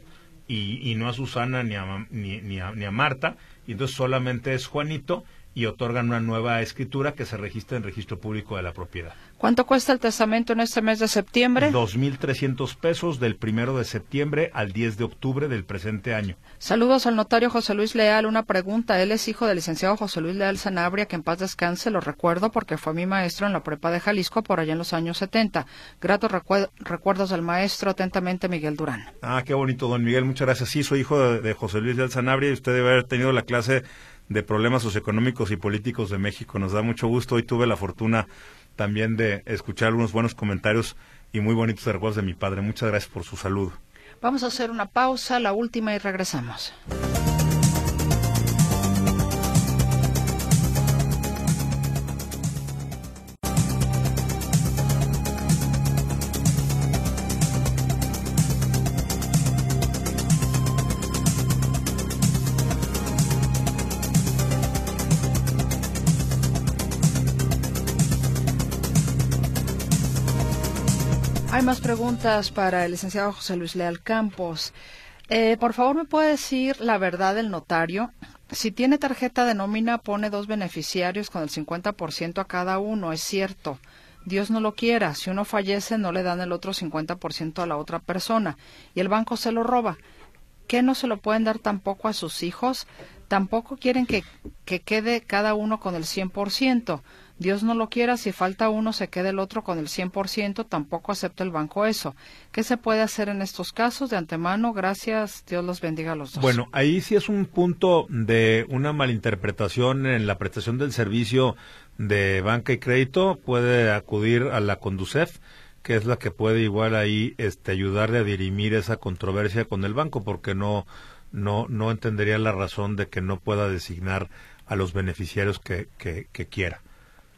y no a Susana ni a Marta, y entonces solamente es Juanito, y otorgan una nueva escritura que se registra en el Registro Público de la Propiedad. ¿Cuánto cuesta el testamento en este mes de septiembre? 2.300 pesos del 1 de septiembre al 10 de octubre del presente año. Saludos al notario José Luis Leal. Una pregunta. Él es hijo del licenciado José Luis Leal Sanabria, que en paz descanse, lo recuerdo porque fue mi maestro en la prepa de Jalisco por allá en los años 70. Gratos recuerdos del maestro. Atentamente, Miguel Durán. Ah, qué bonito, don Miguel. Muchas gracias. Sí, soy hijo de José Luis Leal Sanabria y usted debe haber tenido la clase de problemas socioeconómicos y políticos de México. Nos da mucho gusto. Hoy tuve la fortuna también de escuchar algunos buenos comentarios y muy bonitos recuerdos de mi padre. Muchas gracias por su saludo. Vamos a hacer una pausa, la última, y regresamos. Hay más preguntas para el licenciado José Luis Leal Campos. Por favor, ¿me puede decir la verdad del notario? Si tiene tarjeta de nómina, pone 2 beneficiarios con el 50% a cada uno. Es cierto. Dios no lo quiera. Si uno fallece, no le dan el otro 50% a la otra persona. Y el banco se lo roba. ¿Qué no se lo pueden dar tampoco a sus hijos? Tampoco quieren que quede cada uno con el 100%. Dios no lo quiera, si falta uno se quede el otro con el 100%, tampoco acepta el banco eso. ¿Qué se puede hacer en estos casos? De antemano, gracias, Dios los bendiga a los dos. Bueno, ahí sí es un punto de una malinterpretación en la prestación del servicio de banca y crédito. Puede acudir a la Conducef, que es la que puede igual ahí ayudarle a dirimir esa controversia con el banco, porque no entendería la razón de que no pueda designar a los beneficiarios que quiera.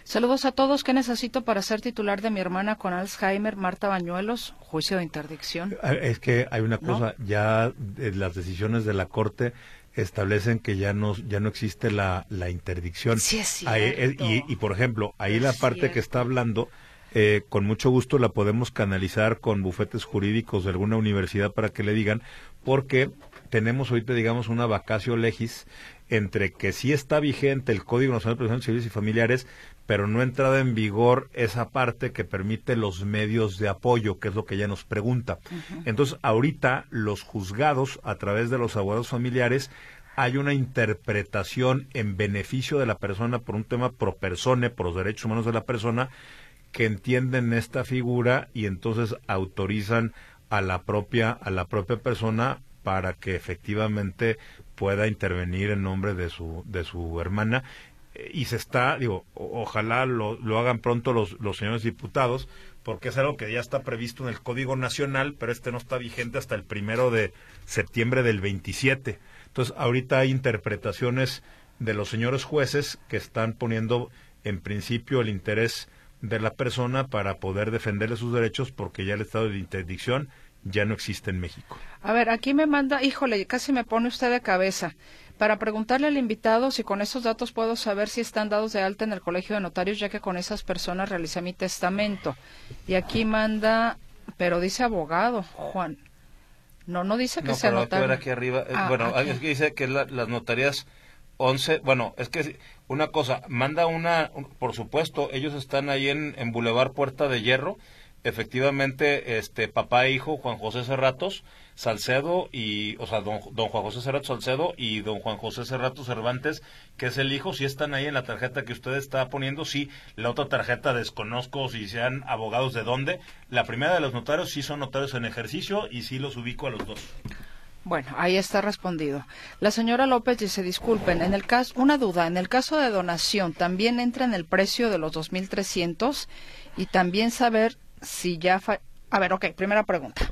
Saludos a todos. ¿Qué necesito para ser titular de mi hermana con Alzheimer? Marta Bañuelos, juicio de interdicción. Es que hay una cosa, ya las decisiones de la Corte establecen que ya no existe la interdicción. Sí, es cierto. Y por ejemplo, ahí la parte que está hablando, con mucho gusto la podemos canalizar con bufetes jurídicos de alguna universidad para que le digan, porque tenemos ahorita, digamos, una vacatio legis entre que sí está vigente el Código Nacional de Protección de Civiles y Familiares, pero no ha entrado en vigor esa parte que permite los medios de apoyo, que es lo que ella nos pregunta. Entonces, ahorita los juzgados, a través de los abogados familiares, hay una interpretación en beneficio de la persona por un tema pro persone, por los derechos humanos de la persona, que entienden esta figura y entonces autorizan a la propia persona para que efectivamente pueda intervenir en nombre de su hermana. Y se está, ojalá lo hagan pronto los señores diputados, porque es algo que ya está previsto en el Código Nacional, pero no está vigente hasta el 1 de septiembre del 27. Entonces, ahorita hay interpretaciones de los señores jueces que están poniendo en principio el interés de la persona para poder defenderle sus derechos, porque ya el estado de interdicción ya no existe en México. A ver, aquí me manda, híjole, casi me pone usted de cabeza, para preguntarle al invitado si con esos datos puedo saber si están dados de alta en el Colegio de Notarios, ya que con esas personas realicé mi testamento. Y aquí manda, pero dice abogado, Juan. No dice que sea notario. No, pero aquí arriba, aquí. Es que dice que las notarías 11, es que una cosa, por supuesto, ellos están ahí en Boulevard Puerta de Hierro. Efectivamente, papá e hijo, Juan José Cerratos Salcedo don Juan José Cerratos Salcedo y don Juan José Cerratos Cervantes, que es el hijo, sí están ahí en la tarjeta que usted está poniendo. Sí, la otra tarjeta desconozco si sean abogados de dónde. La primera de los notarios sí son notarios en ejercicio y sí los ubico a los dos. Bueno, ahí está respondido. La señora López dice, disculpen, una duda, en el caso de donación, ¿también entra en el precio de los 2,300? Y también saber si ya... A ver, primera pregunta.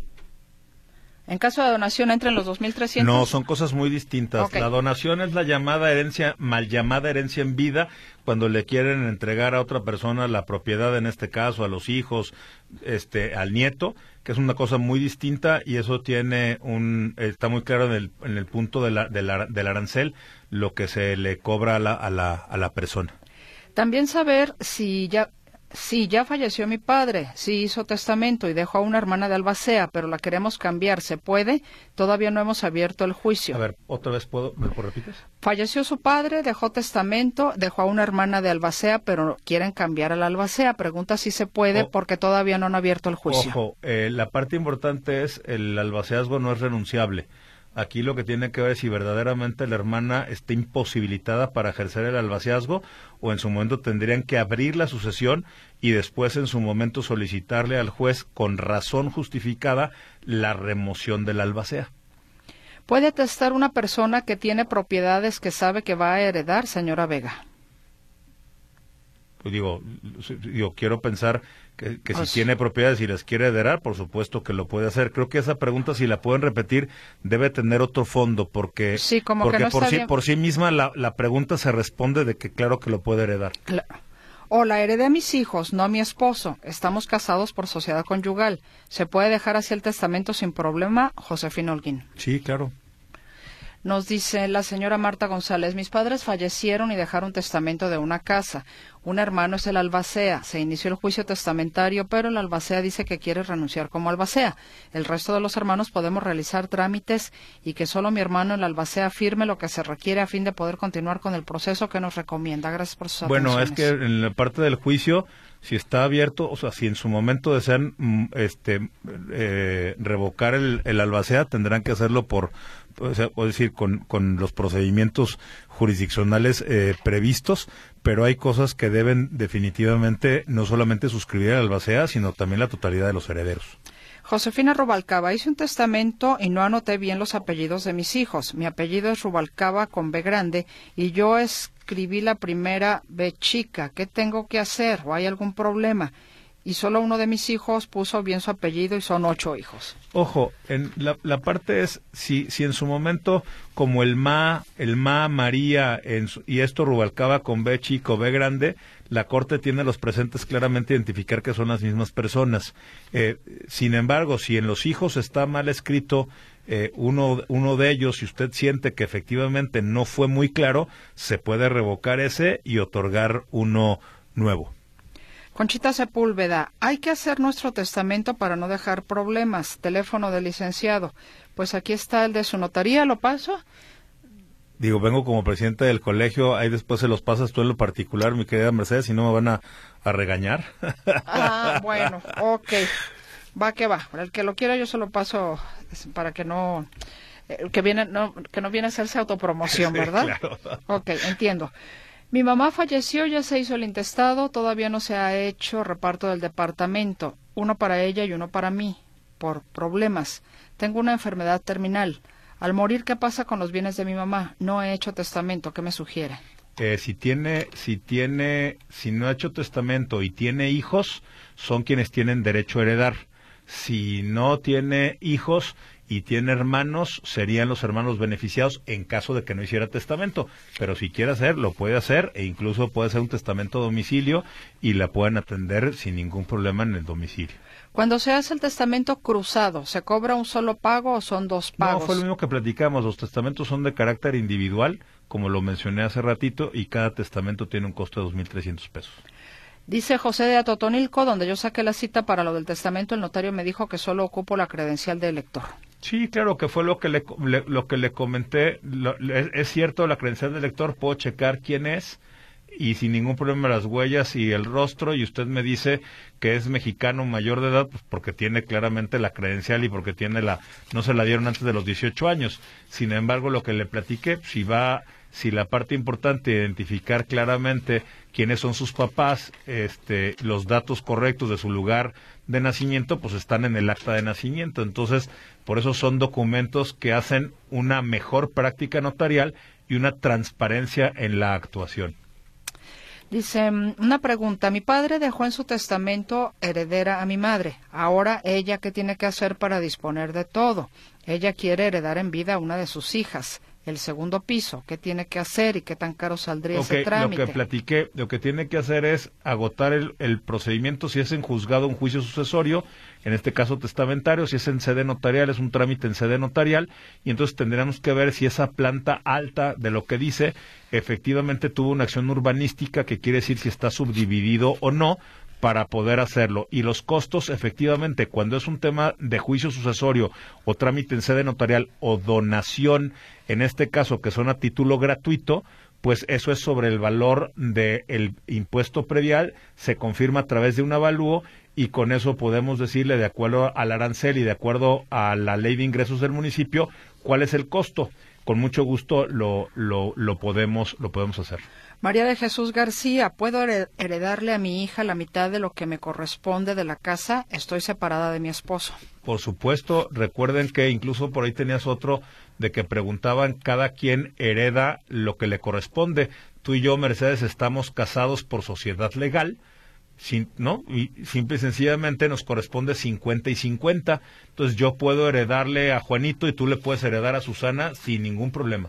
¿En caso de donación entra en los 2,300? No, son cosas muy distintas. La donación es la llamada mal llamada herencia en vida, cuando le quieren entregar a otra persona la propiedad, en este caso a los hijos, al nieto, que es una cosa muy distinta, y eso está muy claro en el punto del arancel, lo que se le cobra a la persona. También saber si ya falleció mi padre, si hizo testamento y dejó a una hermana de Albacea, pero la queremos cambiar, ¿se puede? Todavía no hemos abierto el juicio. A ver, otra vez, ¿me lo repites? Falleció su padre, dejó testamento, dejó a una hermana de Albacea, pero quieren cambiar a la Albacea. Pregunta si se puede, porque todavía no han abierto el juicio. Ojo, la parte importante es el albaceazgo no es renunciable. Aquí lo que tiene que ver es si verdaderamente la hermana está imposibilitada para ejercer el albaceazgo, o en su momento tendrían que abrir la sucesión y después en su momento solicitarle al juez con razón justificada la remoción del albacea. ¿Puede atestar una persona que tiene propiedades que sabe que va a heredar, señora Vega? Pues quiero pensar que si tiene propiedades y las quiere heredar, por supuesto que lo puede hacer. Creo que esa pregunta, si la pueden repetir, debe tener otro fondo, porque, sí, porque no por sí misma la pregunta se responde de que claro que lo puede heredar. O la heredé a mis hijos, no a mi esposo. Estamos casados por sociedad conyugal. ¿Se puede dejar así el testamento sin problema? Josefina Holguín. Sí, claro. Nos dice la señora Marta González, mis padres fallecieron y dejaron testamento de una casa. Un hermano es el albacea. Se inició el juicio testamentario, pero el albacea dice que quiere renunciar como albacea. El resto de los hermanos podemos realizar trámites y que solo mi hermano, el albacea, firme lo que se requiere a fin de poder continuar con el proceso que nos recomienda. Gracias por sus atenciones. Bueno, es que en la parte del juicio, si está abierto, si en su momento desean revocar el albacea, tendrán que hacerlo con los procedimientos jurisdiccionales previstos, pero hay cosas que deben definitivamente no solamente suscribir al albacea, sino también la totalidad de los herederos. Josefina Rubalcaba, hice un testamento y no anoté bien los apellidos de mis hijos. Mi apellido es Rubalcaba con B grande y yo escribí la primera B chica. ¿Qué tengo que hacer? ¿O hay algún problema? y solo uno de mis hijos puso bien su apellido y son 8 hijos. Ojo, en la parte es, si en su momento, como el Ma, María, y esto Rubalcaba con B chico, B grande, la Corte tiene los presentes claramente identificar que son las mismas personas. Sin embargo, si en los hijos está mal escrito uno de ellos, si usted siente que efectivamente no fue muy claro, se puede revocar ese y otorgar uno nuevo. Conchita Sepúlveda, hay que hacer nuestro testamento para no dejar problemas. Teléfono del licenciado. Pues aquí está el de su notaría, ¿lo paso? Digo, vengo como presidente del colegio, ahí después se los pasas tú en lo particular, mi querida Mercedes, si no me van a regañar. Ah, bueno, ok. Va que va. El que lo quiera yo se lo paso para que no... que no viene a hacerse autopromoción, ¿verdad? Sí, claro. Ok, entiendo. Mi mamá falleció, ya se hizo el intestado, todavía no se ha hecho reparto del departamento, uno para ella y uno para mí, por problemas. Tengo una enfermedad terminal. Al morir, ¿qué pasa con los bienes de mi mamá? No he hecho testamento, ¿qué me sugiere? Si no ha hecho testamento y tiene hijos, son quienes tienen derecho a heredar. Si no tiene hijos y tiene hermanos, serían los hermanos beneficiados en caso de que no hiciera testamento. Pero si quiere hacer, lo puede hacer, e incluso puede hacer un testamento a domicilio y la pueden atender sin ningún problema en el domicilio. Cuando se hace el testamento cruzado, ¿se cobra un solo pago o son 2 pagos? No, fue lo mismo que platicamos. Los testamentos son de carácter individual, como lo mencioné hace ratito, y cada testamento tiene un costo de 2,300 pesos. Dice José de Atotonilco, donde yo saqué la cita para lo del testamento, el notario me dijo que solo ocupo la credencial de elector. Sí, claro, que fue lo que le comenté. Es cierto, la credencial de elector, puedo checar quién es, y sin ningún problema las huellas y el rostro, y usted me dice que es mexicano mayor de edad, pues porque tiene claramente la credencial y porque tiene no se la dieron antes de los 18 años. Sin embargo, lo que le platiqué, si la parte importante, identificar claramente quiénes son sus papás, los datos correctos de su lugar de nacimiento, pues están en el acta de nacimiento. Entonces, por eso son documentos que hacen una mejor práctica notarial y una transparencia en la actuación. Dice, una pregunta, mi padre dejó en su testamento heredera a mi madre. Ahora, ¿ella qué tiene que hacer para disponer de todo? Ella quiere heredar en vida a una de sus hijas. El segundo piso, ¿qué tiene que hacer y qué tan caro saldría ese trámite? Lo que platiqué, lo que tiene que hacer es agotar el procedimiento, si es en juzgado, un juicio sucesorio, en este caso testamentario, si es en sede notarial, es un trámite en sede notarial, y entonces tendremos que ver si esa planta alta de lo que dice, efectivamente tuvo una acción urbanística, que quiere decir si está subdividido o no, para poder hacerlo. Y los costos, efectivamente, cuando es un tema de juicio sucesorio o trámite en sede notarial o donación, en este caso que son a título gratuito, pues eso es sobre el valor del impuesto predial, se confirma a través de un avalúo, y con eso podemos decirle, de acuerdo al arancel y de acuerdo a la ley de ingresos del municipio, cuál es el costo. Con mucho gusto lo podemos hacer. María de Jesús García, ¿puedo heredarle a mi hija la mitad de lo que me corresponde de la casa? Estoy separada de mi esposo. Por supuesto, recuerden que incluso por ahí tenías otro de que preguntaban, cada quien hereda lo que le corresponde. Tú y yo, Mercedes, estamos casados por sociedad legal, ¿no? Y simple y sencillamente nos corresponde 50 y 50. Entonces yo puedo heredarle a Juanito y tú le puedes heredar a Susana sin ningún problema.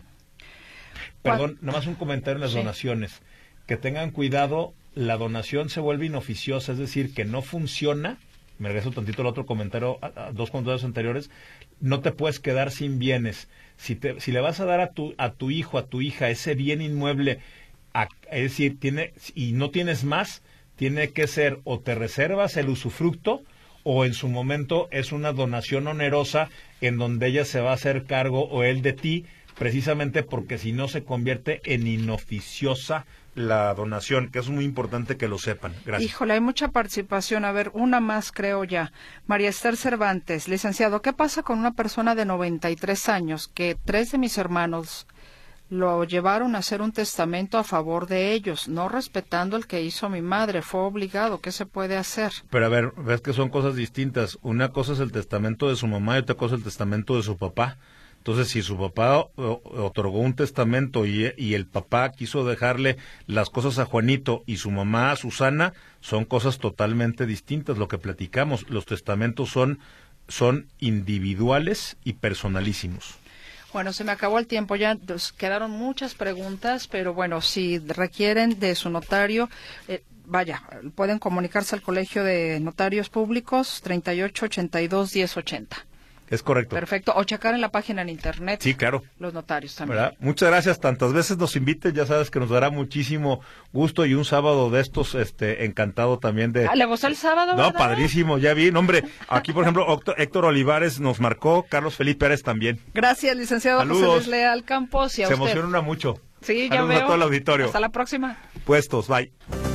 Perdón, nada más un comentario en las donaciones. Que tengan cuidado, la donación se vuelve inoficiosa, es decir, que no funciona. Me regreso tantito al otro comentario, a 2 comentarios anteriores. No te puedes quedar sin bienes. Si le vas a dar a tu hijo, a tu hija, ese bien inmueble, es decir, y no tienes más, tiene que ser o te reservas el usufructo, o en su momento es una donación onerosa en donde ella se va a hacer cargo o él de ti, precisamente porque si no se convierte en inoficiosa la donación, que es muy importante que lo sepan. Gracias. Híjole, hay mucha participación. A ver, una más creo ya. María Esther Cervantes, licenciado, ¿qué pasa con una persona de 93 años que 3 de mis hermanos lo llevaron a hacer un testamento a favor de ellos, no respetando el que hizo mi madre? Fue obligado. ¿Qué se puede hacer? Pero a ver, ves que son cosas distintas. Una cosa es el testamento de su mamá y otra cosa es el testamento de su papá. Entonces, si su papá otorgó un testamento y el papá quiso dejarle las cosas a Juanito y su mamá a Susana, son cosas totalmente distintas. Lo que platicamos, los testamentos son individuales y personalísimos. Bueno, se me acabó el tiempo, ya nos quedaron muchas preguntas, pero bueno, si requieren de su notario, pueden comunicarse al Colegio de Notarios Públicos 3882-1080. Es correcto. Perfecto, o checar en la página en internet. Sí, claro. Los notarios también. ¿Verdad? Muchas gracias, tantas veces nos inviten, ya sabes que nos dará muchísimo gusto, y un sábado de estos, encantado también de... ¿Le gustó el sábado, No, verdad? padrísimo, ya vi, hombre, aquí por ejemplo Héctor Olivares nos marcó, Carlos Felipe Pérez también. Gracias, licenciado Saludos. José Luis Leal Campos, y a Se usted. emociona mucho. Sí, ya Saludos veo. a todo el auditorio. Hasta la próxima. Puestos, bye.